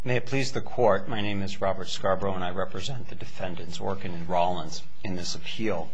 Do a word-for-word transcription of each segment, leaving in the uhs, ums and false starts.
May it please the Court, my name is Robert Scarborough and I represent the defendants Orkin and Rollins in this appeal.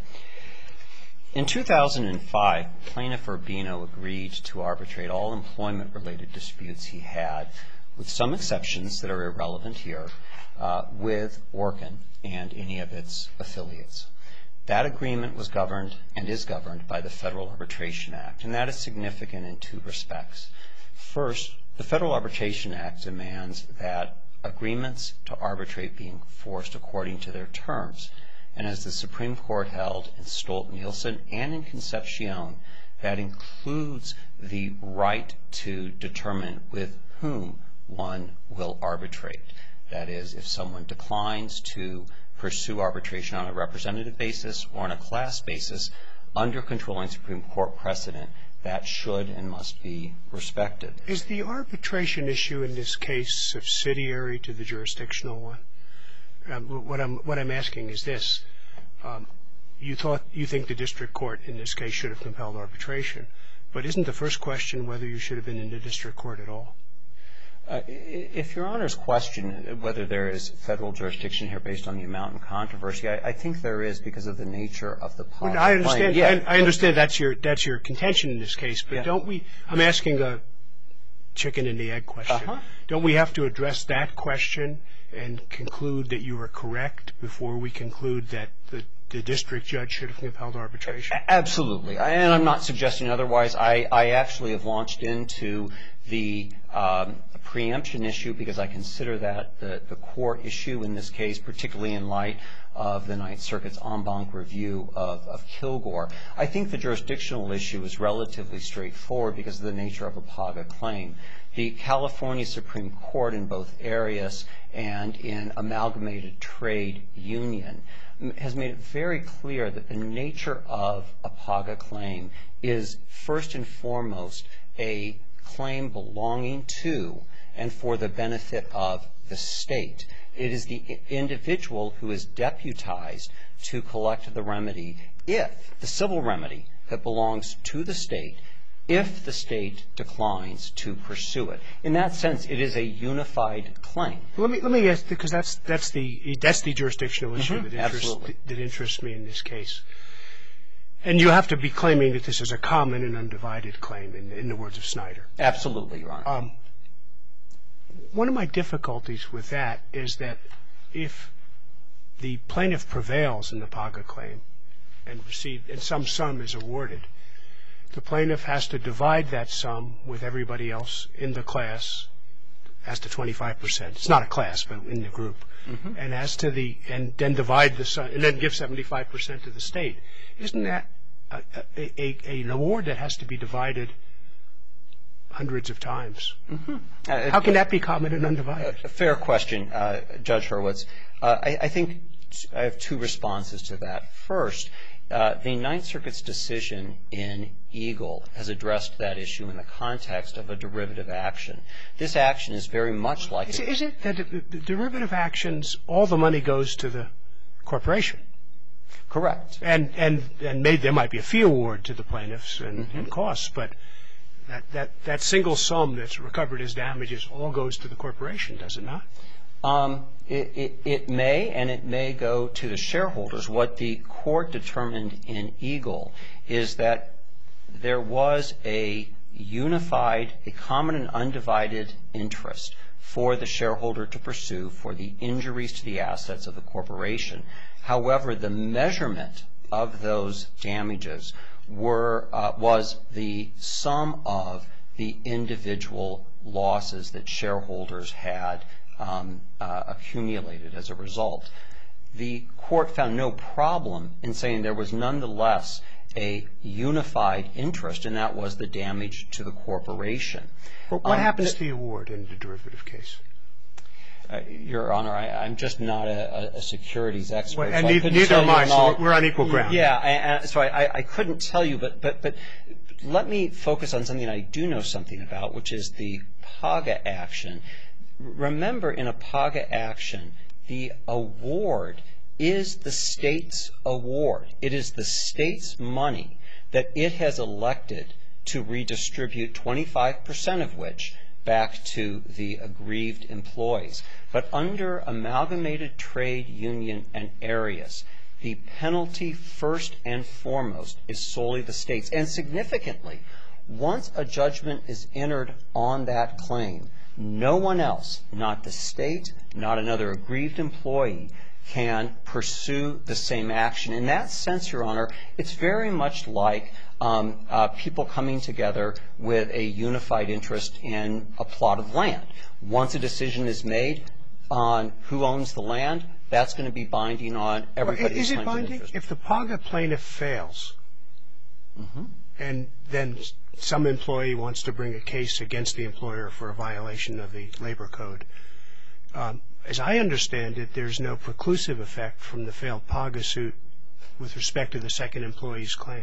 In two thousand five, Plaintiff Urbino agreed to arbitrate all employment-related disputes he had, with some exceptions that are irrelevant here, uh, with Orkin and any of its affiliates. That agreement was governed and is governed by the Federal Arbitration Act, and that is significant in two respects. First, the Federal Arbitration Act demands that agreements to arbitrate be enforced according to their terms. And as the Supreme Court held in Stolt-Nielsen and in Concepcion, that includes the right to determine with whom one will arbitrate. That is, if someone declines to pursue arbitration on a representative basis or on a class basis, under controlling Supreme Court precedent, that should and must be respected. Is the arbitration issue in this case subsidiary to the jurisdictional one? Um, what I'm what I'm asking is this: um, you thought you think the district court in this case should have compelled arbitration, but isn't the first question whether you should have been in the district court at all? Uh, if Your Honor's question whether there is federal jurisdiction here based on the amount in controversy, I, I think there is because of the nature of the PAGA well, I understand. Yeah. I, I understand that's your that's your contention in this case, but yeah. don't we? I'm asking a chicken and the egg question. Uh-huh. Don't we have to address that question and conclude that you are correct before we conclude that the the district judge should have compelled arbitration? Absolutely, and I'm not suggesting otherwise. I, I actually have launched into the um, preemption issue because I consider that the, the core issue in this case, particularly in light of the Ninth Circuit's en banc review of, of Kilgore. I think the jurisdictional issue is relatively straightforward because of the nature of a PAGA claim. The California Supreme Court in both Arias and in Amalgamated Trade Union has made it very clear that the nature of a PAGA claim is first and foremost a claim belonging to and for the benefit of the state. It is the individual who is deputized to collect the remedy if, the civil remedy that belongs to the state, if the state declines to pursue it. In that sense, it is a unified claim. Let me let me ask, because that's that's the that's the jurisdictional issue Mm-hmm. that interests Absolutely. that interests me in this case. And you have to be claiming that this is a common and undivided claim, in, in the words of Snyder. Absolutely, Your Honor. Um, one of my difficulties with that is that if the plaintiff prevails in the PAGA claim and receive and some sum is awarded, the plaintiff has to divide that sum with everybody else in the class as to twenty-five percent. It's not a class, but in the group. Mm-hmm. And as to the and then divide the sum and then give seventy-five percent to the state. Isn't that a, a, a, an award that has to be divided hundreds of times? Mm-hmm. uh, How can that be common and undivided? A fair question, uh, Judge Hurwitz. Uh, I, I think I have two responses to that. First, uh, the Ninth Circuit's decision in Eagle has addressed that issue in the context of a derivative action. This action is very much like... Is, is it that the, the derivative actions, all the money goes to the corporation? Correct. And and and maybe there might be a fee award to the plaintiffs and, Mm-hmm. and costs, but that, that that single sum that's recovered as damages all goes to the corporation, does it not? Um, it, it, it may, and it may go to the shareholders. What the court determined in Eagle is that there was a unified, a common and undivided interest for the shareholder to pursue for the injuries to the assets of the corporation. However, the measurement of those damages were uh, was the sum of the individual losses that shareholders had um, uh, accumulated as a result. The court found no problem in saying there was nonetheless a unified interest, and that was the damage to the corporation. Well, what um, happens to the award in the derivative case? Uh, Your Honor, I, I'm just not a, a securities expert. Well, and so neither, neither am I, so we're on equal ground. Yeah, I, I, so I, I couldn't tell you, but, but, but let me focus on something I do know something about, which is the PAGA action. Remember, in a PAGA action, the award is the state's award. It is the state's money that it has elected to redistribute, twenty-five percent of which back to the aggrieved employees. But under Amalgamated Trade Union and Arias, the penalty first and foremost is solely the state's. And significantly, once a judgment is entered on that claim, no one else, not the state, not another aggrieved employee, can pursue the same action. In that sense, Your Honor, it's very much like um, uh, people coming together with a unified interest in a plot of land. Once a decision is made on who owns the land, that's going to be binding on everybody's Is it claims and binding? interest. If the PAGA plaintiff fails, Mm-hmm. and then some employee wants to bring a case against the employer for a violation of the labor code, um, as I understand it, there's no preclusive effect from the failed PAGA suit with respect to the second employee's claim.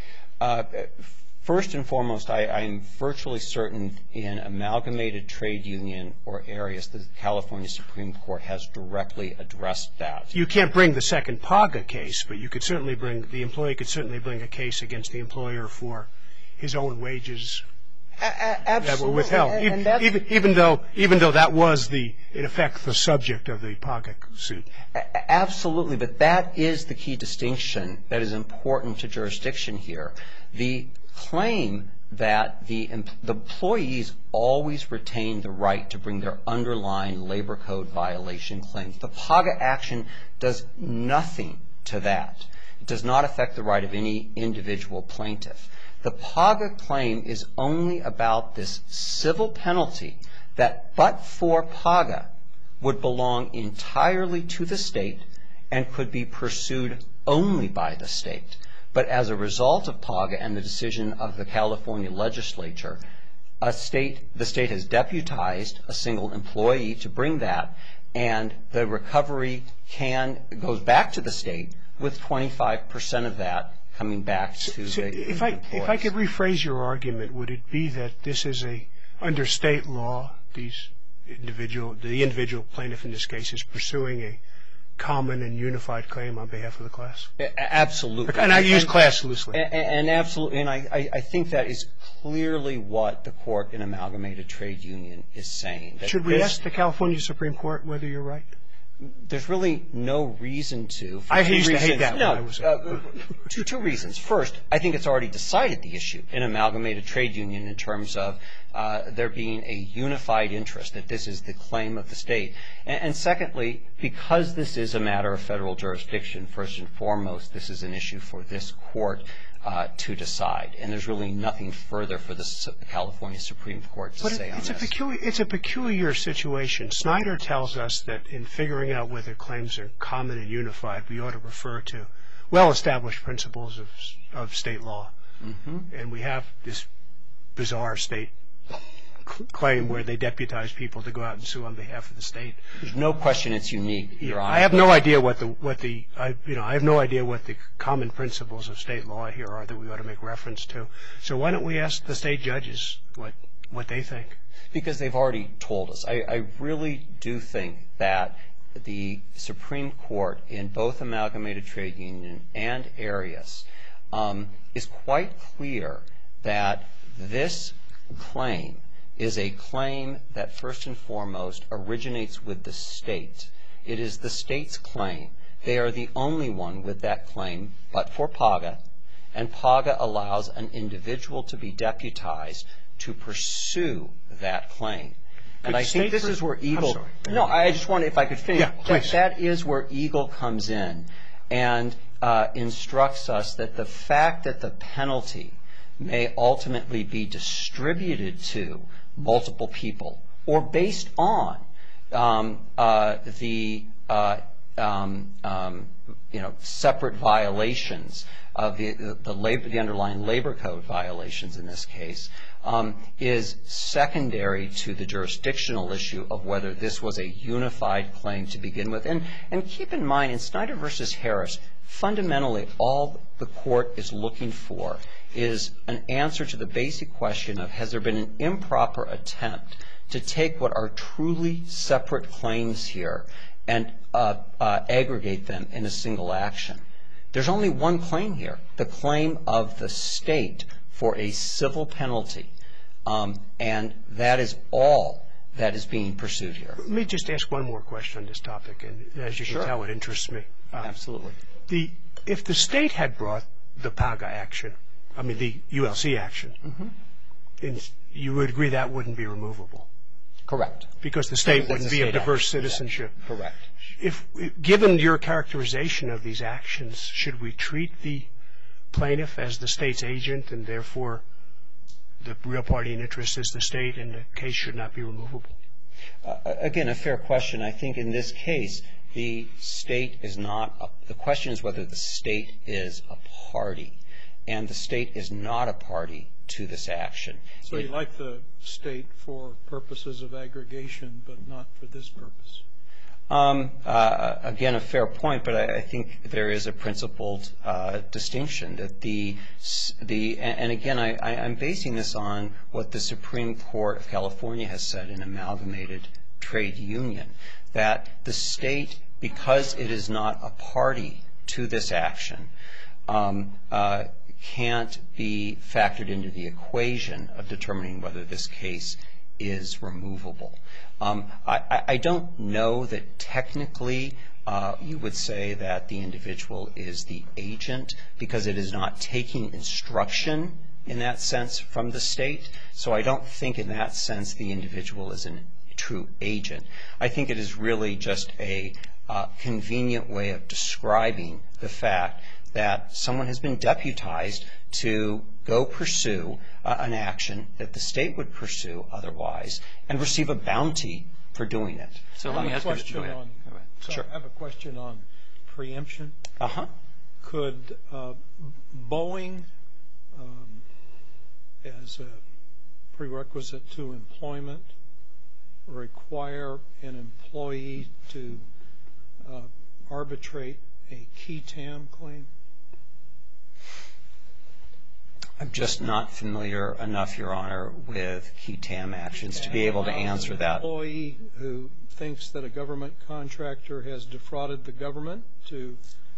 Uh, first and foremost, I, I'm virtually certain in Amalgamated Trade Union or Arias, the California Supreme Court has directly addressed that. You can't bring the second PAGA case, but you could certainly bring, the employee could certainly bring a case against the employer for his own wages A- a- absolutely. that were withheld, And, even, and that's, even, even though even though that was the, in effect, the subject of the PAGA suit. a- absolutely, but that is the key distinction that is important to jurisdiction here. The claim that the, em- the employees always retain the right to bring their underlying labor code violation claims. The PAGA action does nothing to that. It does not affect the right of any individual plaintiff. The PAGA claim is only about this civil penalty that, but for PAGA, would belong entirely to the state and could be pursued only by the state. But as a result of PAGA and the decision of the California legislature, a state, the state has deputized a single employee to bring that, and the recovery can goes back to the state with twenty-five percent of that coming back to So the if I employees. if I could rephrase your argument, would it be that this is a, under state law, these individual, the individual plaintiff in this case is pursuing a common and unified claim on behalf of the class? A- Absolutely. And I use And- class loosely. And, and absolutely, and I, I, I think that is clearly what the court in Amalgamated Trade Union is saying. That Should we this- ask the California Supreme Court whether you're right? There's really no reason to. For I two used to hate reasons. that when No, I was- uh, two, two reasons. First, I think it's already decided the issue in Amalgamated Trade Union in terms of uh, there being a unified interest, that this is the claim of the state. And, and secondly, because this is a matter of federal jurisdiction, first and foremost, this is an issue for this court uh, to decide. And there's really nothing further for the S- California Supreme Court to But say it, on it's a this. peculiar it's a peculiar situation. Snyder tells us that in figuring out whether claims are common and unified, we ought to refer to well-established principles of of state law. Mm-hmm. And we have this bizarre state c- claim where they deputize people to go out and sue on behalf of the state. There's no question it's unique, Your Honor. I have no idea what the what the I, you know I have no idea what the common principles of state law here are that we ought to make reference to. So why don't we ask the state judges what what they think? Because they've already told us. I, I really do think that the Supreme Court in both Amalgamated Trade Union and Arias um, is quite clear that this claim is a claim that first and foremost originates with the state. It is the state's claim. They are the only one with that claim, but for PAGA, and PAGA allows an individual to be deputized to pursue that claim. And Could I the think state this pers- is where I'm Eagle. sorry. No, I just want, if I could finish. Yeah, please. That, that is where Eagle comes in and uh, instructs us that the fact that the penalty may ultimately be distributed to multiple people or based on um, uh, the uh, um, um, you know separate violations of the the, labor, the underlying labor code violations in this case um, is secondary to the jurisdictional issue of whether this was a unified claim to begin with. And and keep in mind, in Snyder versus Harris, fundamentally all the court is looking for is an answer to the basic question of, has there been an improper attempt to take what are truly separate claims here and uh, uh, aggregate them in a single action? There's only one claim here, the claim of the state for a civil penalty Um, and that is all that is being pursued here. Let me just ask one more question on this topic, and as you can Sure. tell, it interests me. Uh, Absolutely. The if the state had brought the PAGA action, I mean the U L C action, Mm-hmm. then you would agree that wouldn't be removable Correct. because the state Because wouldn't it's be a of state diverse action. citizenship. Yeah. Correct. If, given your characterization of these actions, should we treat the plaintiff as the state's agent, and therefore the real party in interest is the state, and the case should not be removable? Uh, again, a fair question. I think in this case, the state is not, a, the question is whether the state is a party, and the state is not a party to this action. So It- you like the state for purposes of aggregation, but not for this purpose? Um, uh, again, a fair point, but I, I think there is a principled uh, distinction that the the and, and again, I, I, I'm basing this on what the Supreme Court of California has said in Amalgamated Trade Union, that the state, because it is not a party to this action, um, uh, can't be factored into the equation of determining whether this case is removable. Um, I, I don't know that technically uh, you would say that the individual is the agent because it is not taking instruction in that sense from the state. So I don't think in that sense the individual is a true agent. I think it is really just a uh, convenient way of describing the fact that someone has been deputized to go pursue uh, an action that the state would pursue otherwise and receive a bounty for doing it. So let me ask you. Question on, so Sure. I have a question on preemption. Uh-huh. Could uh, Boeing, um, as a prerequisite to employment, require an employee to uh, arbitrate a key tam claim? I'm just not familiar enough, Your Honor, with key tam actions to be able to answer that. An employee who thinks that a government contractor has defrauded the government to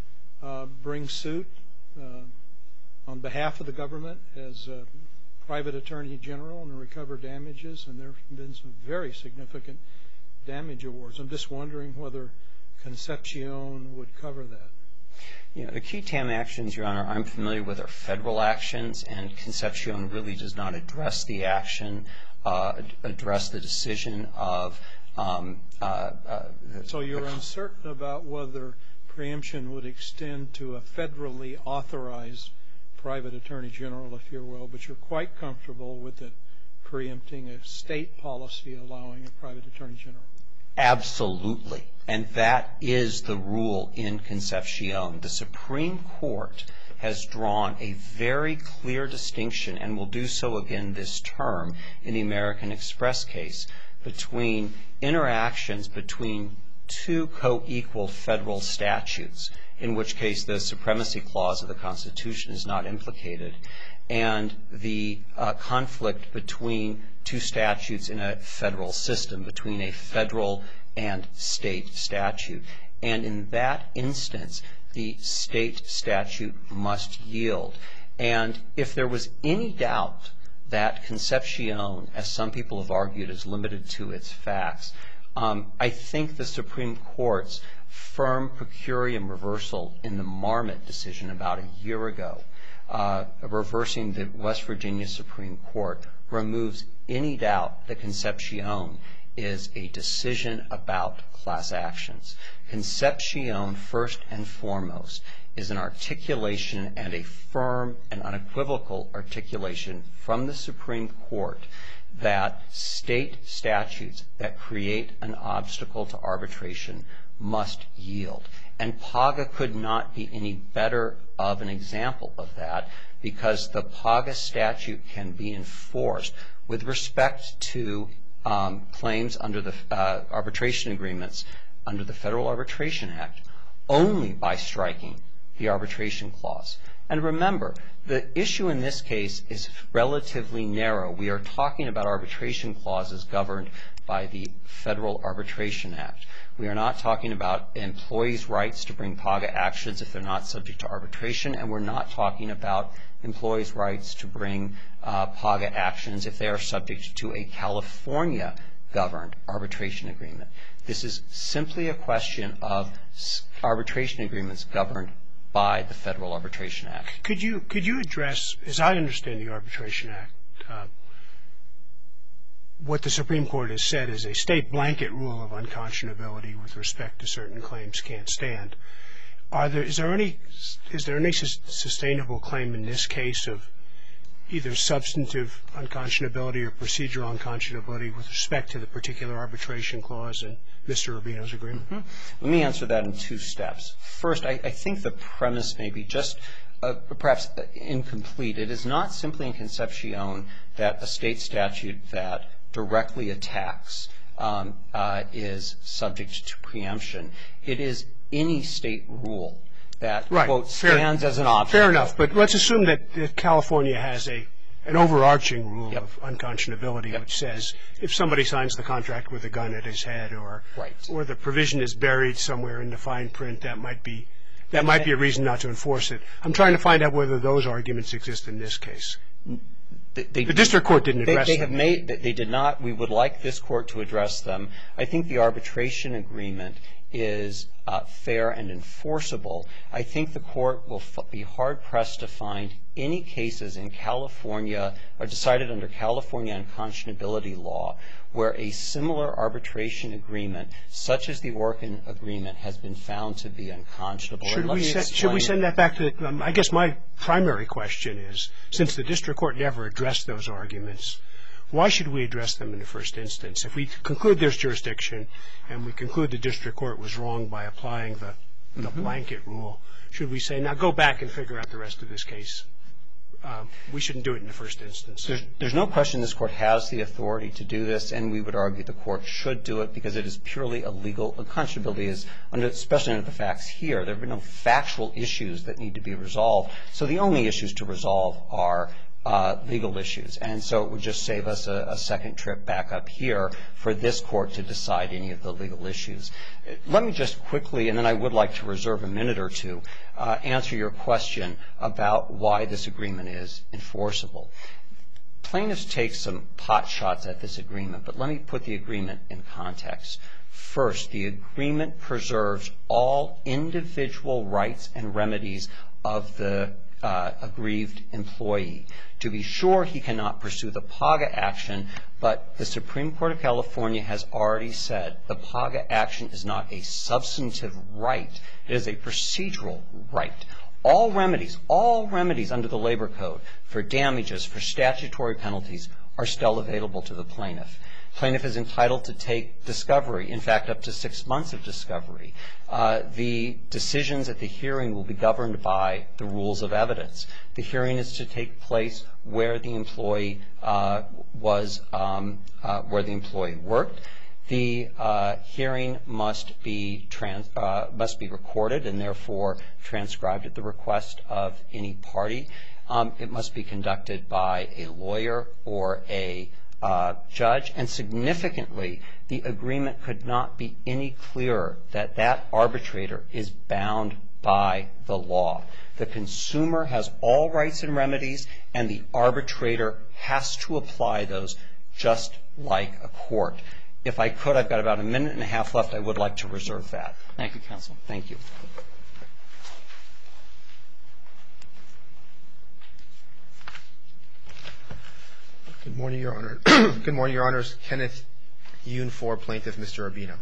uh, bring suit uh, on behalf of the government as a private attorney general and recover damages, and there have been some very significant damage awards. I'm just wondering whether Concepcion would cover that. You know, the key tam actions, Your Honor, I'm familiar with are federal actions, and Concepcion really does not address the action, uh, address the decision of um, uh, uh, the, So you're the, uncertain about whether preemption would extend to a federally authorized private attorney general, if you will, but you're quite comfortable with it preempting a state policy allowing a private attorney general. Absolutely. And that is the rule in Concepcion. The Supreme Court has drawn a very clear distinction, and will do so again this term in the American Express case, between interactions between two co-equal federal statutes, in which case the supremacy clause of the Constitution is not implicated, and the uh, conflict between two statutes in a federal system, between a federal and state statute. And in that instance, the state statute must yield. And if there was any doubt that Concepcion, as some people have argued, is limited to its facts, um, I think the Supreme Court's firm per curiam reversal in the Marmot decision about a year ago, uh, reversing the West Virginia Supreme Court, removes any doubt that Concepcion is a decision about class actions. Concepcion, first and foremost, is an articulation and a firm and unequivocal articulation from the Supreme Court that state statutes that create an obstacle to arbitration must yield. And PAGA could not be any better of an example of that, because the PAGA statute can be enforced with respect to um, claims under the uh, arbitration agreements under the Federal Arbitration Act only by striking the arbitration clause. And remember, the issue in this case is relatively narrow. We are talking about arbitration clauses governed by the Federal Arbitration Act. We are not talking about employees' rights to bring PAGA actions if they're not subject to arbitration, and we're not talking about employees' rights to bring uh, PAGA actions if they are subject to a California-governed arbitration agreement. This is simply a question of arbitration agreements governed by the Federal Arbitration Act. Could you could you address, as I understand the Arbitration Act, uh, what the Supreme Court has said is a state blanket rule of unconscionability with respect to certain claims can't stand. Are there is there any is there any sustainable claim in this case of either substantive unconscionability or procedural unconscionability with respect to the particular arbitration clause in Mister Rubino's agreement? Mm-hmm. Let me answer that in two steps. First, I, I think the premise may be just uh, perhaps incomplete. It is not simply in Concepcion that a state statute that directly attacks um, uh, is subject to preemption. It is any state rule that, right. quote, Fair, stands as an option. Fair enough, but let's assume that, that California has a an overarching rule Yep. of unconscionability, Yep. which says if somebody signs the contract with a gun at his head, or right. or the provision is buried somewhere in the fine print, that might be that might be a reason not to enforce it. I'm trying to find out whether those arguments exist in this case. They, they, the district court didn't address they, they them. have made. They did not. We would like this court to address them. I think the arbitration agreement is uh, fair and enforceable. I think the court will f- be hard-pressed to find any cases in California or decided under California unconscionability law where a similar arbitration agreement, such as the Orkin agreement, has been found to be unconscionable. Should we, set, should we send that back to, um, I guess my primary question is, since the district court never addressed those arguments, why should we address them in the first instance? If we conclude there's jurisdiction and we conclude the district court was wrong by applying the, the mm-hmm. blanket rule, should we say, now go back and figure out the rest of this case? Um, we shouldn't do it in the first instance. There's, there's no question this court has the authority to do this, and we would argue the court should do it because it is purely illegal. Unconscionability is, under, especially under the facts here, there have been no factual issues that need to be resolved. So the only issues to resolve are Uh, legal issues, and so it would just save us a, a second trip back up here for this court to decide any of the legal issues. Let me just quickly, and then I would like to reserve a minute or two, uh, answer your question about why this agreement is enforceable. Plaintiffs take some pot shots at this agreement, but let me put the agreement in context. First, the agreement preserves all individual rights and remedies of the Uh, aggrieved employee. To be sure, he cannot pursue the PAGA action, but the Supreme Court of California has already said the PAGA action is not a substantive right. It is a procedural right. All remedies, all remedies under the Labor Code for damages, for statutory penalties, are still available to the plaintiff. Plaintiff is entitled to take discovery, in fact, up to six months of discovery. Uh, the decisions at the hearing will be governed by the rules of evidence. The hearing is to take place where the employee uh, was, um, uh, where the employee worked. The uh, hearing must be trans, uh, must be recorded and therefore transcribed at the request of any party. Um, it must be conducted by a lawyer or a Uh, judge, and significantly, the agreement could not be any clearer that that arbitrator is bound by the law. The consumer has all rights and remedies, and the arbitrator has to apply those just like a court. If I could, I've got about a minute and a half left. I would like to reserve that. Thank you, counsel. Thank you. Good morning, Your Honor. Good morning, Your Honors. Kenneth Yoon for Plaintiff, Mister Urbino.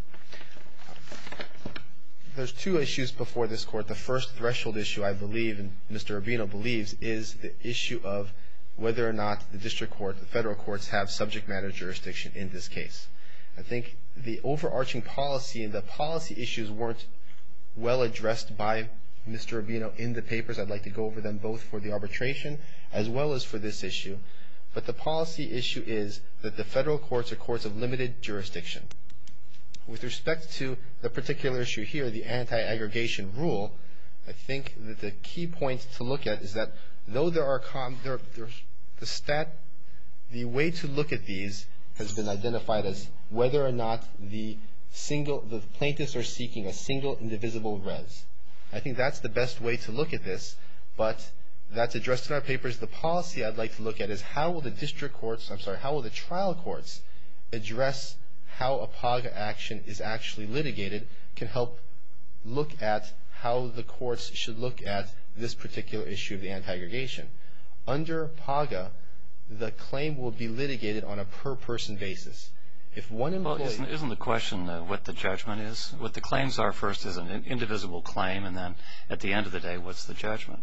There's two issues before this court. The first threshold issue, I believe, and Mister Urbino believes, is the issue of whether or not the district court, the federal courts, have subject matter jurisdiction in this case. I think the overarching policy and the policy issues weren't well addressed by Mister Urbino in the papers. I'd like to go over them both for the arbitration as well as for this issue. But the policy issue is that the federal courts are courts of limited jurisdiction. With respect to the particular issue here, the anti-aggregation rule, I think that the key point to look at is that though there are com- there, there's the stat, the way to look at these has been identified as whether or not the single, the plaintiffs are seeking a single indivisible res. I think that's the best way to look at this, but that's addressed in our papers. The policy I'd like to look at is how will the district courts, I'm sorry, how will the trial courts address how a PAGA action is actually litigated, can help look at how the courts should look at this particular issue of the anti-aggregation. Under PAGA, the claim will be litigated on a per-person basis. If one employee... Well, isn't, isn't the question uh, what the judgment is? What the claims are first is an indivisible claim, and then at the end of the day, what's the judgment?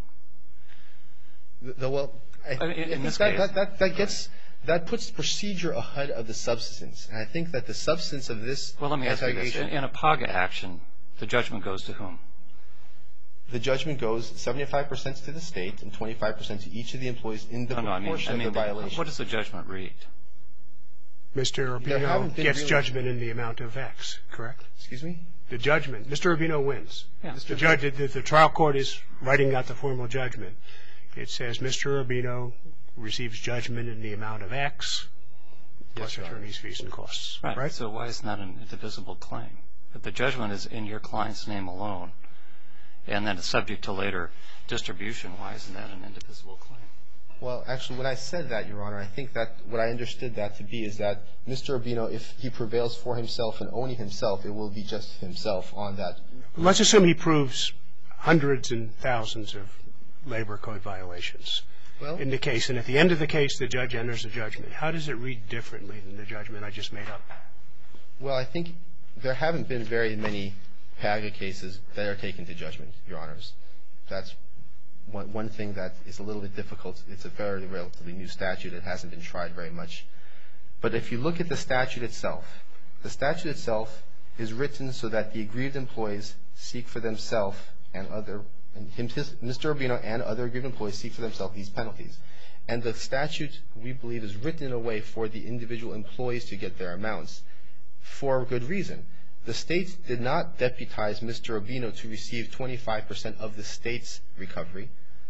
The, the, well, I, I mean, in, I think this that, case, that, that, that gets... That puts procedure ahead of the substance. And I think that the substance of this well, let me ask you this. In, in a PAGA action, the judgment goes to whom? The judgment goes seventy-five percent to the state and twenty-five percent to each of the employees in the no, no, proportion I mean, I mean, of the the, violation. what does the judgment read? Mister Urbino gets really... judgment in the amount of X, correct? Excuse me? The judgment. Mister Urbino wins. Yeah. The, judge, the, the trial court is writing out the formal judgment. It says Mister Urbino receives judgment in the amount of X plus yes, attorney's fees and costs. Right. right. So why is not an indivisible claim? If the judgment is in your client's name alone, and then it's subject to later distribution, why isn't that an indivisible claim? Well, actually, when I said that, Your Honor, I think that what I understood that to be is that Mister Urbino, if he prevails for himself and only himself, it will be just himself on that. Let's assume he proves hundreds and thousands of labor code violations well, in the case, and at the end of the case, the judge enters a judgment. How does it read differently than the judgment I just made up? Well, I think there haven't been very many PAGA cases that are taken to judgment, Your Honors. That's one, one thing that is a little bit difficult. It's a very relatively new statute. It hasn't been tried very much. But if you look at the statute itself, the statute itself is written so that the aggrieved employees seek for themselves and other, and him, his, Mister Urbino and other aggrieved employees seek for themselves these penalties. And the statute, we believe, is written in a way for the individual employees to get their amounts for good reason. The state did not deputize Mister Urbino to receive twenty-five percent of the state's recovery.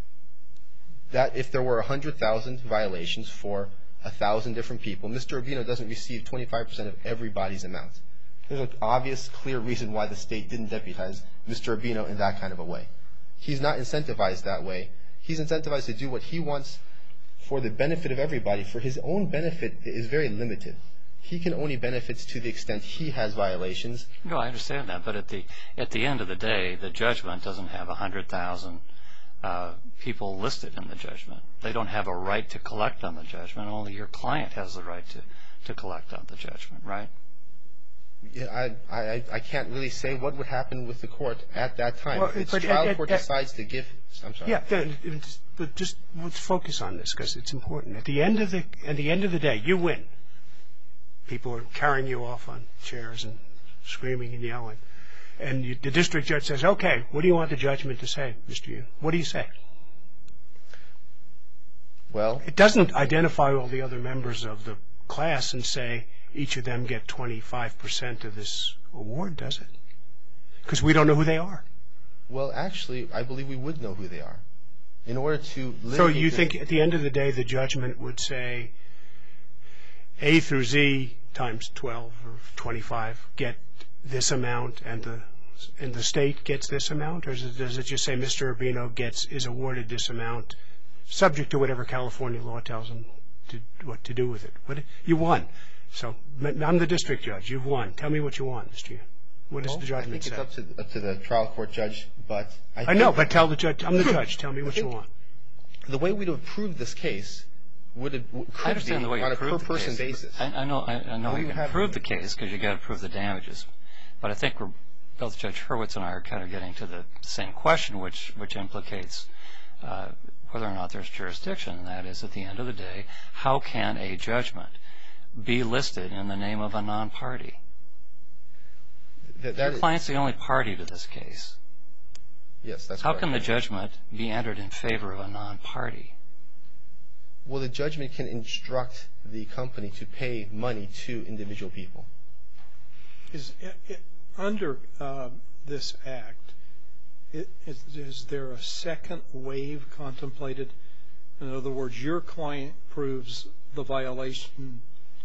That if there were one hundred thousand violations for one thousand different people, Mister Urbino doesn't receive twenty-five percent of everybody's amount. There's an obvious, clear reason why the state didn't deputize Mister Urbino in that kind of a way. He's not incentivized that way. He's incentivized to do what he wants for the benefit of everybody. For his own benefit is very limited. He can only benefit to the extent he has violations. No, I understand that, but at the at the end of the day, the judgment doesn't have one hundred thousand uh, people listed in the judgment. They don't have a right to collect on the judgment. Only your client has the right to, to collect on the judgment, right? Yeah, I, I, I can't really say what would happen with the court at that time. Well, if the but trial at- court at- decides to give... I'm sorry. Yeah, then, it's- but just let's focus on this because it's important. At the end of the at the end of the day, you win. People are carrying you off on chairs and screaming and yelling, and you, the district judge says, "Okay, what do you want the judgment to say, Mister Yu? What do you say?" Well, It doesn't identify all the other members of the class and say each of them get twenty-five percent of this award, does it? Because we don't know who they are. well, actually, I believe we would know who they are. In order to... So you litigate think at the end of the day the judgment would say A through Z times twelve or twenty-five get this amount and the and the state gets this amount? Or does it, does it just say Mister Urbino gets is awarded this amount subject to whatever California law tells him to, what to do with it? What, you won. So I'm the district judge. You've won. Tell me what you want, Mister Yu. What does well, the judgment I think say? it's up to, up to the trial court judge, but... I, I know, think but tell the judge. I'm the judge. Tell me what you think- want. the way we'd have proved this case would have, could I understand be the way you on a prove the per-person case. basis. I, I know, I, I know We you can have- prove the case because you got to prove the damages. But I think we're both Judge Hurwitz and I are kind of getting to the same question, which which implicates uh, whether or not there's jurisdiction. And that is, at the end of the day, how can a judgment be listed in the name of a non-party? That, Your that is, client's the only party to this case. yes, that's How correct. can the judgment be entered in favor of a non-party? Well, the judgment can instruct the company to pay money to individual people. Is it, it, under uh, this act, it, is, is there a second wave contemplated? In other words, your client proves the violation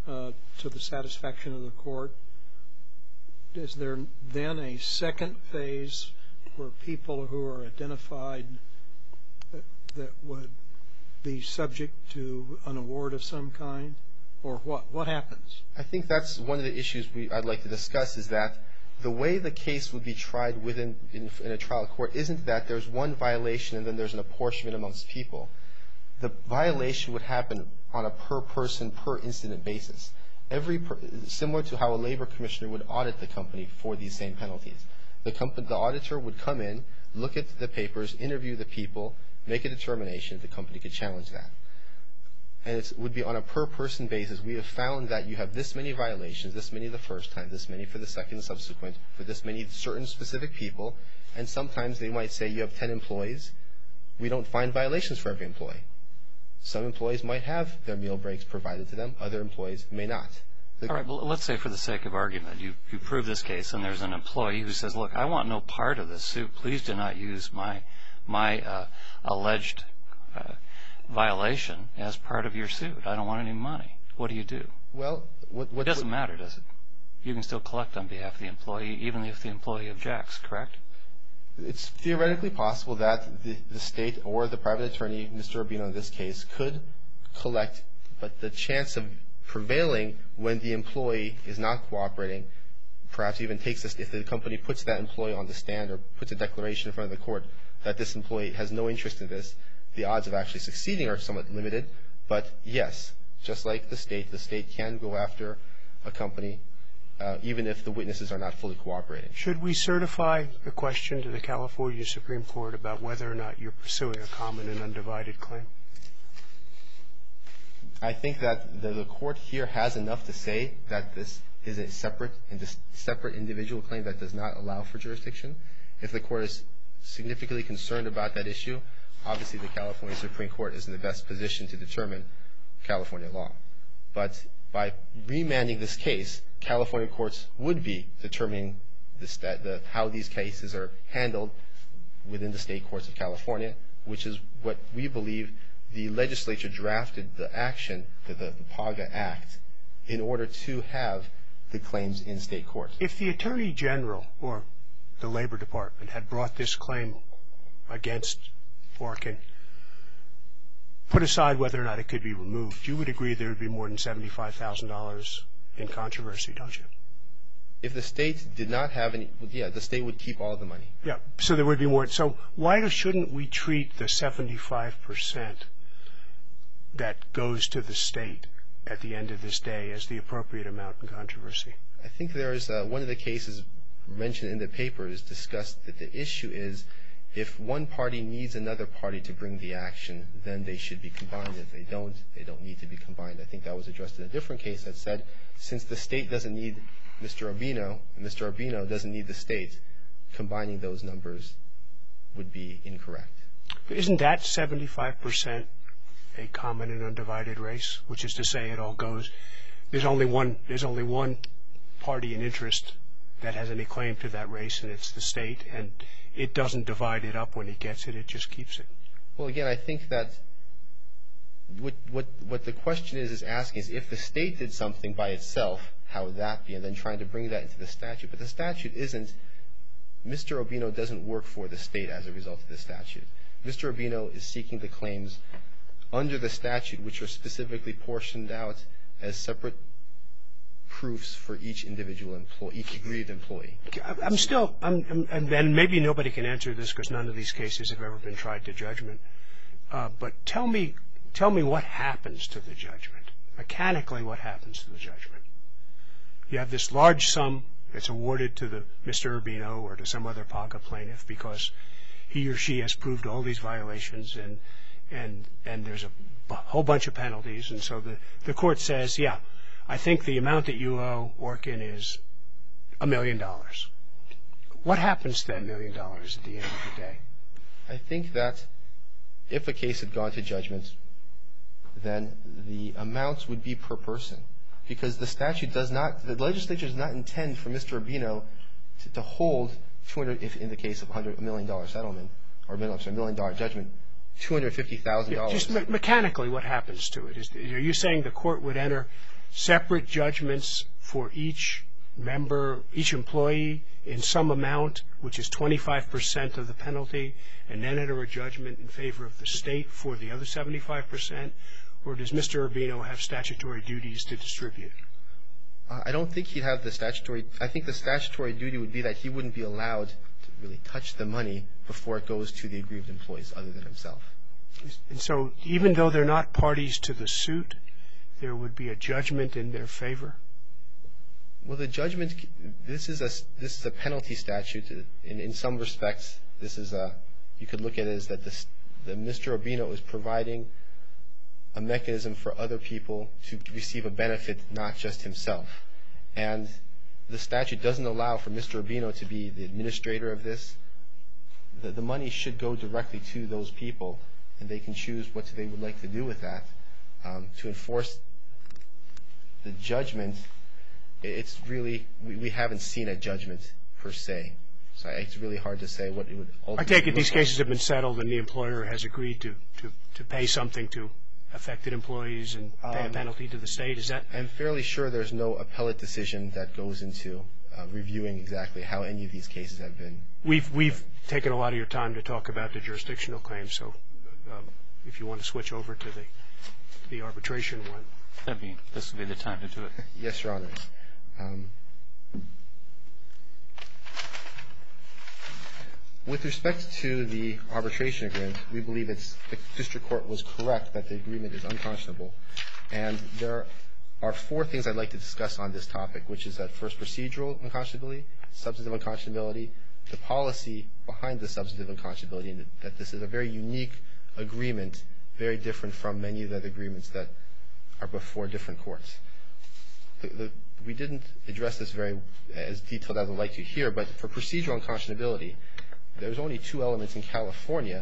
uh, to the satisfaction of the court, is there then a second phase where people who are identified that, that would be subject to an award of some kind? Or what? What happens? I think that's one of the issues we, I'd like to discuss, is that the way the case would be tried within in, in a trial court isn't that there's one violation and then there's an apportionment amongst people. The violation would happen on a per person, per incident basis. Every per, similar to how a labor commissioner would audit the company for these same penalties. The company, the auditor would come in, look at the papers, interview the people, make a determination. The company could challenge that. And it would be on a per-person basis. We have found that you have this many violations, this many the first time, this many for the second and subsequent, for this many certain specific people, and sometimes they might say you have ten employees. We don't find violations for every employee. Some employees might have their meal breaks provided to them. Other employees may not. The All right, well, let's say for the sake of argument, you, you prove this case and there's an employee who says, look, I want no part of this suit. Please do not use my, my uh, alleged uh, violation as part of your suit. I don't want any money. What do you do? Well, what, what, it doesn't what, matter, does it? You can still collect on behalf of the employee, even if the employee objects, correct? It's theoretically possible that the, the state or the private attorney, Mister Urbino in this case, could collect, but the chance of prevailing when the employee is not cooperating, perhaps even takes this, if the company puts that employee on the stand or puts a declaration in front of the court that this employee has no interest in this, the odds of actually succeeding are somewhat limited. But yes, just like the state, the state can go after a company uh, even if the witnesses are not fully cooperating. Should we certify the question to the California Supreme Court about whether or not you're pursuing a common and undivided claim? I think that the, the court here has enough to say that this is a separate and dis- separate individual claim that does not allow for jurisdiction. If the court is significantly concerned about that issue, obviously the California Supreme Court is in the best position to determine California law. But by remanding this case, California courts would be determining the stat, the, how these cases are handled within the state courts of California, which is what we believe the legislature drafted the action, the, the, the PAGA Act, in order to have the claims in state court. If the Attorney General or the Labor Department had brought this claim against Orkin, put aside whether or not it could be removed, you would agree there would be more than seventy-five thousand dollars in controversy, don't you? If the state did not have any, yeah, the state would keep all the money. Yeah, so there would be more. So why shouldn't we treat the seventy-five percent that goes to the state at the end of this day as the appropriate amount in controversy? I think there is uh, one of the cases mentioned in the papers discussed that the issue is if one party needs another party to bring the action, then they should be combined. If they don't, they don't need to be combined. I think that was addressed in a different case that said since the state doesn't need Mister Urbino and Mister Urbino doesn't need the state, combining those numbers would be incorrect. But isn't that seventy-five percent a common and undivided race, which is to say it all goes, there's only one, there's only one party in interest that has any claim to that race, and it's the state, and it doesn't divide it up when it gets it, it just keeps it. Well, again, I think that what what what the question is is asking is if the state did something by itself, how would that be? And then trying to bring that into the statute. But the statute isn't, Mister Urbino doesn't work for the state as a result of the statute. Mister Urbino is seeking the claims under the statute, which are specifically portioned out as separate proofs for each individual employee, each aggrieved employee. I'm still, I'm, I'm, and maybe nobody can answer this because none of these cases have ever been tried to judgment. Uh, but tell me, tell me what happens to the judgment. Mechanically, what happens to the judgment? You have this large sum that's awarded to the Mister Urbino or to some other PAGA plaintiff because he or she has proved all these violations, and and and there's a b- whole bunch of penalties, and so the the court says, yeah, I think the amount that you owe Orkin is a million dollars. What happens to that million dollars at the end of the day? I think that if a case had gone to judgment, then the amounts would be per person, because the statute does not, the legislature does not intend for Mister Urbino to, to hold two hundred, if in the case of a million dollar settlement or a million, sorry, million dollar judgment, two hundred fifty thousand dollars. Yeah, just me- mechanically, what happens to it? Is, are you saying the court would enter separate judgments for each member, each employee in some amount, which is twenty-five percent of the penalty, and then enter a judgment in favor of the state for the other seventy-five percent? Or does Mister Urbino have statutory duties to distribute? Uh, I don't think he'd have the statutory. I think the statutory duty would be that he wouldn't be allowed to really touch the money before it goes to the aggrieved employees other than himself. And so even though they're not parties to the suit, there would be a judgment in their favor? Well, the judgment, this is a, this is a penalty statute. In, in some respects, this is a, you could look at it as that this, the Mister Urbino is providing a mechanism for other people to receive a benefit, not just himself. And the statute doesn't allow for Mister Urbino to be the administrator of this. The, the money should go directly to those people, and they can choose what they would like to do with that. Um, to enforce the judgment, it's really, we, we haven't seen a judgment per se. So it's really hard to say what it would ultimately I take it these look cases like. have been settled and the employer has agreed to, to, to pay something to affected employees and pay a Um, penalty to the state. Is that? I'm fairly sure there's no appellate decision that goes into uh, reviewing exactly how any of these cases have been. We've, we've taken a lot of your time to talk about the jurisdictional claims, so um, if you want to switch over to the, the arbitration one. That'd be, this would be the time to do it. Yes, Your Honor. Um, with respect to the arbitration agreement, we believe it's, the district court was correct that the agreement is unconscionable. And there are four things I'd like to discuss on this topic, which is that first, procedural unconscionability, substantive unconscionability, the policy behind the substantive unconscionability, and that this is a very unique agreement, very different from many of the other agreements that are before different courts. The, the, we didn't address this very as detailed as I'd like to here, but for procedural unconscionability, there's only two elements in California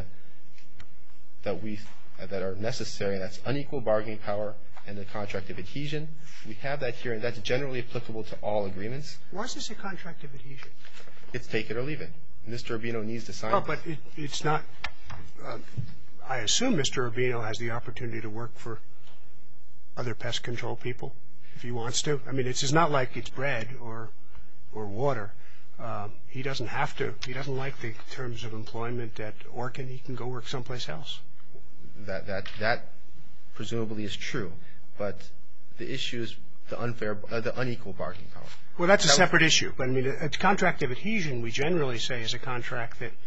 that we that are necessary, and that's unequal bargaining power and the contract of adhesion. We have that here, and that's generally applicable to all agreements. Why is this a contract of adhesion? It's take it or leave it. Mister Urbino needs to sign Oh, it. but it, it's not. Uh, I assume Mister Urbino has the opportunity to work for other pest control people if he wants to. I mean, it's, it's not like it's bread or or water. Um, he doesn't have to. He doesn't like the terms of employment at Orkin. He can go work someplace else. That that that presumably is true, but the issue is the unfair, uh, the unequal bargaining power. Well, that's a That- separate issue. But I mean, a, a contract of adhesion, we generally say, is a contract that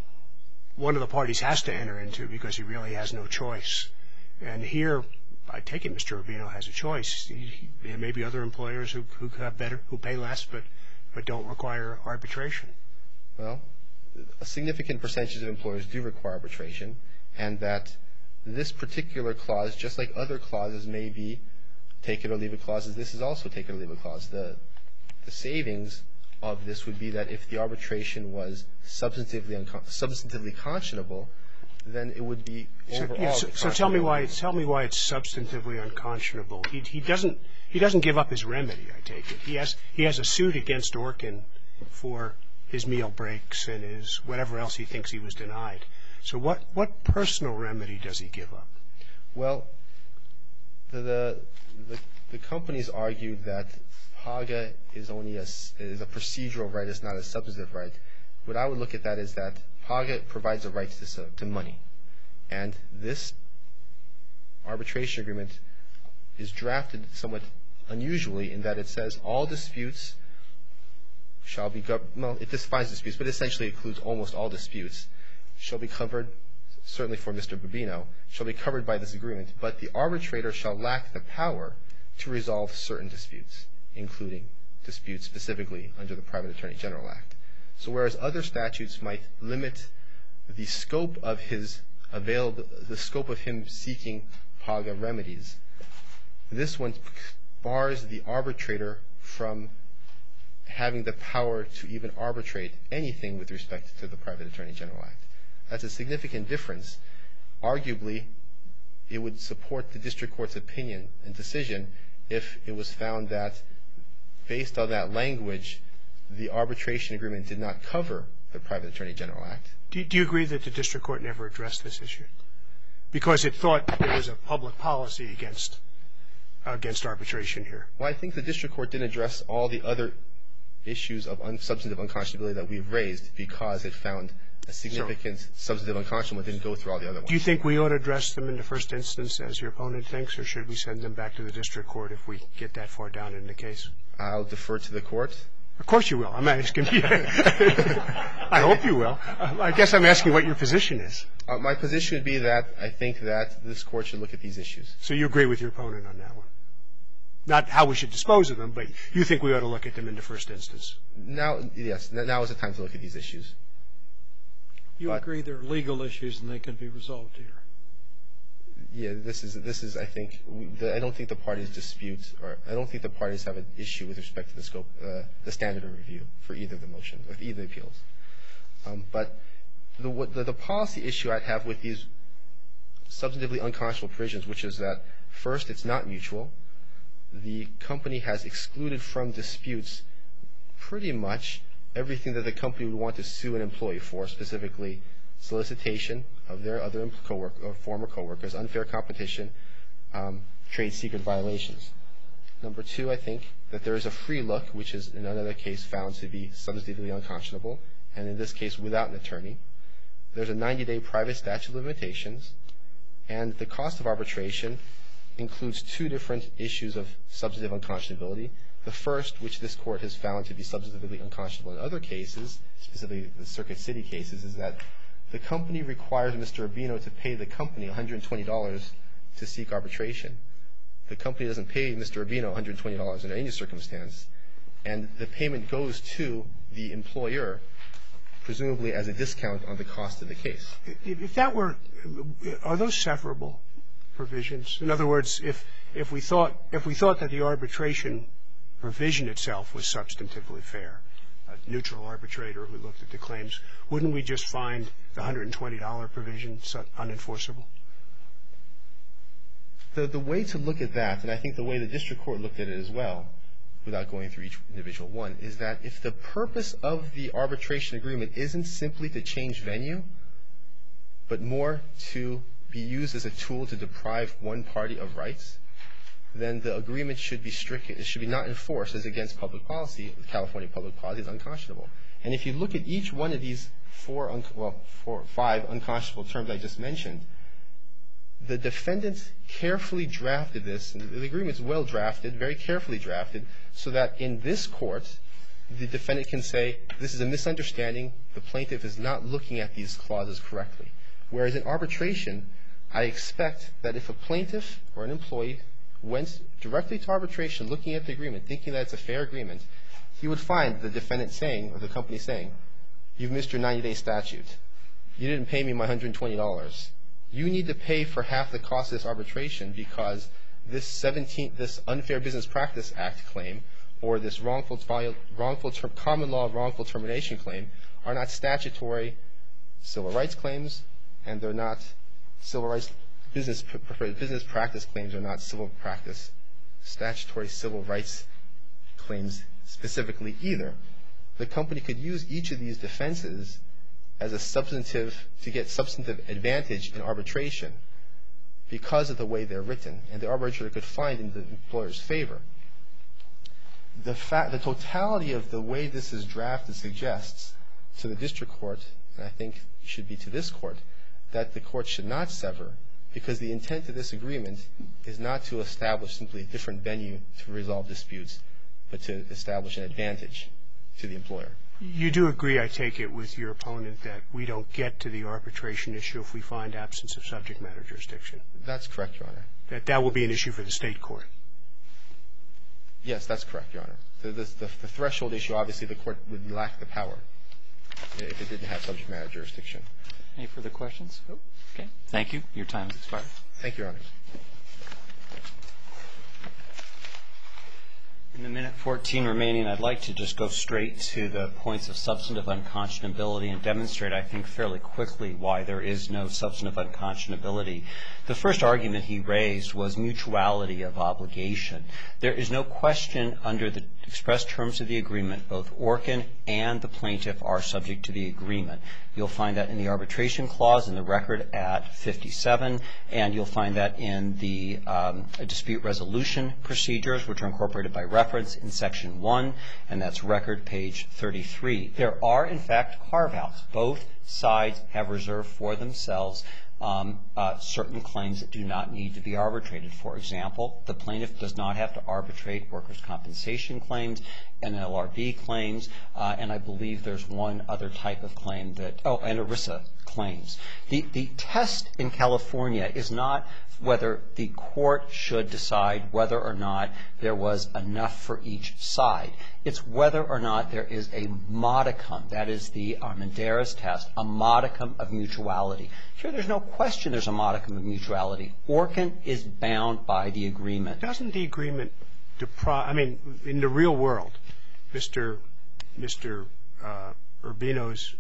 one of the parties has to enter into because he really has no choice. And here, I take it Mister Urbino has a choice. He, he, there may be other employers who who have better, who pay less, but but don't require arbitration. Well, a significant percentage of employers do require arbitration, and that this particular clause, just like other clauses may be take it or leave it clauses, this is also take it or leave it clause. The, the savings of this would be that if the arbitration was substantively uncon- substantively conscionable, then it would be So, overall. yeah, so, so tell me why. Tell me why it's substantively unconscionable. He, he doesn't. He doesn't give up his remedy. I take it. He has. He has a suit against Orkin for his meal breaks and his whatever else he thinks he was denied. So what what personal remedy does he give up? Well, the the the, the companies argued that PAGA is only a is a procedural right. It's not a substantive right. What I would look at that is that PAGA provides a right to to money, and this arbitration agreement is drafted somewhat unusually in that it says all disputes shall be gov- well, it defines disputes, but essentially includes almost all disputes shall be covered, certainly for Mister Urbino, shall be covered by this agreement, but the arbitrator shall lack the power to resolve certain disputes, including disputes specifically under the Private Attorney General Act. So whereas other statutes might limit the scope of his available, the scope of him seeking PAGA remedies, this one bars the arbitrator from having the power to even arbitrate anything with respect to the Private Attorney General Act. That's a significant difference. Arguably, it would support the district court's opinion and decision if it was found that, based on that language, the arbitration agreement did not cover the Private Attorney General Act. Do, do you agree that the district court never addressed this issue because it thought there was a public policy against against arbitration here? Well, I think the district court didn't address all the other issues of un- substantive unconscionability that we've raised because it found a significant so, substantive unconscionable didn't go through all the other ones. Do you think we ought to address them in the first instance, as your opponent thinks, or should we send them back to the district court if we get that far down in the case? I'll defer to the court. Of course you will. I'm asking you. I hope you will. I guess I'm asking what your position is. Uh, my position would be that I think that this court should look at these issues. So you agree with your opponent on that one? Not how we should dispose of them, but you think we ought to look at them in the first instance? Now, yes, now is the time to look at these issues. You but, agree they're legal issues and they can be resolved here? Yeah, this is, this is I think, we, the, I don't think the parties dispute, or I don't think the parties have an issue with respect to the scope, uh, the standard of review for either of the motions, or either appeals. Um, but the, what, the, the policy issue I'd have with these substantively unconscionable provisions, which is that, first, it's not mutual. The company has excluded from disputes pretty much everything that the company would want to sue an employee for, specifically solicitation of their other co-work or former coworkers, unfair competition, um, trade secret violations. Number two, I think that there is a free look, which is in another case found to be substantively unconscionable, and in this case without an attorney. There's a ninety-day private statute of limitations, and the cost of arbitration includes two different issues of substantive unconscionability. The first, which this court has found to be substantively unconscionable in other cases, specifically the Circuit City cases, is that the company requires Mister Urbino to pay the company one hundred twenty dollars to seek arbitration. The company doesn't pay Mister Urbino one hundred twenty dollars under any circumstance, and the payment goes to the employer, presumably as a discount on the cost of the case. If that were, are those severable provisions? In other words, if if we thought if we thought that the arbitration provision itself was substantively fair, a neutral arbitrator who looked at the claims, wouldn't we just find the one hundred twenty dollars provision unenforceable? The the way to look at that, and I think the way the district court looked at it as well, without going through each individual one, is that if the purpose of the arbitration agreement isn't simply to change venue, but more to be used as a tool to deprive one party of rights, then the agreement should be strict. It should be not enforced as against public policy. California public policy is unconscionable. And if you look at each one of these four, un- well, four, five unconscionable terms I just mentioned, the defendants carefully drafted this, and the agreement is well drafted, very carefully drafted, so that in this court, the defendant can say, this is a misunderstanding, the plaintiff is not looking at these clauses correctly. Whereas in arbitration, I expect that if a plaintiff or an employee went directly to arbitration looking at the agreement, thinking that it's a fair agreement, he would find the defendant saying, or the company saying, you've missed your ninety-day statute. You didn't pay me my one hundred twenty dollars. You need to pay for half the cost of this arbitration because this seventeenth, this Unfair Business Practice Act claim or this wrongful, wrongful ter- common law wrongful termination claim are not statutory civil rights claims, and they're not civil rights business business practice claims are not civil practice statutory civil rights claims specifically either. The company could use each of these defenses as a substantive, to get substantive advantage in arbitration because of the way they're written, and the arbitrator could find in the employer's favor. The fact, the totality of the way this is drafted suggests to the district court, and I think should be to this court, that the court should not sever because the intent of this agreement is not to establish simply a different venue to resolve disputes, but to establish an advantage to the employer. You do agree, I take it, with your opponent that we don't get to the arbitration issue if we find absence of subject matter jurisdiction? That's correct, Your Honor. That that will be an issue for the state court? Yes, that's correct, Your Honor. The, the, the, the threshold issue, obviously, the court would lack the power if it didn't have subject matter jurisdiction. Any further questions? Okay. Thank you. Your time has expired. Thank you, Your Honor. In the minute fourteen remaining, I'd like to just go straight to the points of substantive unconscionability and demonstrate, I think, fairly quickly why there is no substantive unconscionability. The first argument he raised was mutuality of obligation. There is no question under the express terms of the agreement, both Orkin and the plaintiff are subject to the agreement. You'll find that in the arbitration clause in the record at fifty-seven, and you'll find that in the um, dispute resolution procedures, which are incorporated by reference in section one, and that's record page thirty-three. There are, in fact, carve-outs. Both sides have reserved for themselves Um, uh, certain claims that do not need to be arbitrated. For example, the plaintiff does not have to arbitrate workers' compensation claims, N L R B claims, uh, and I believe there's one other type of claim that, oh, and ERISA claims. The, the test in California is not whether the court should decide whether or not there was enough for each side. It's whether or not there is a modicum, that is the Armendariz test, a modicum of mutuality. Here there's no question there's a modicum of mutuality. Orkin is bound by the agreement. Doesn't the agreement deprive, I mean, in the real world, Mister Mister Uh, Urbino's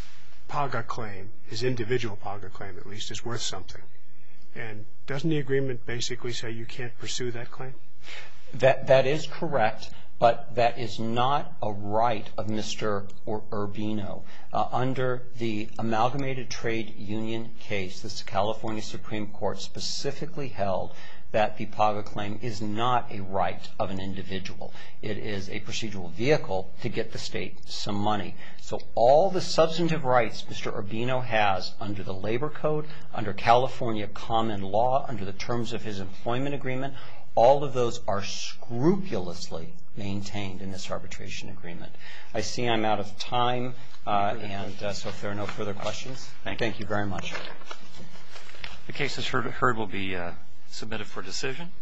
PAGA claim, his individual PAGA claim at least, is worth something. And doesn't the agreement basically say you can't pursue that claim? That that is correct, but that is not a right of Mister Urbino. Uh, under the Amalgamated Trade Union case, the California Supreme Court specifically held that the PAGA claim is not a right of an individual. It is a procedural vehicle to get the state some money. So all the substantive rights Mister Urbino has under the Labor Code, under California common law, under the terms of his employment agreement, all of those are scrupulously maintained in this arbitration agreement. I see I'm out of time, uh, and uh, so if there are no further questions, Thank you, thank you very much. The case as heard, heard will be uh, submitted for decision.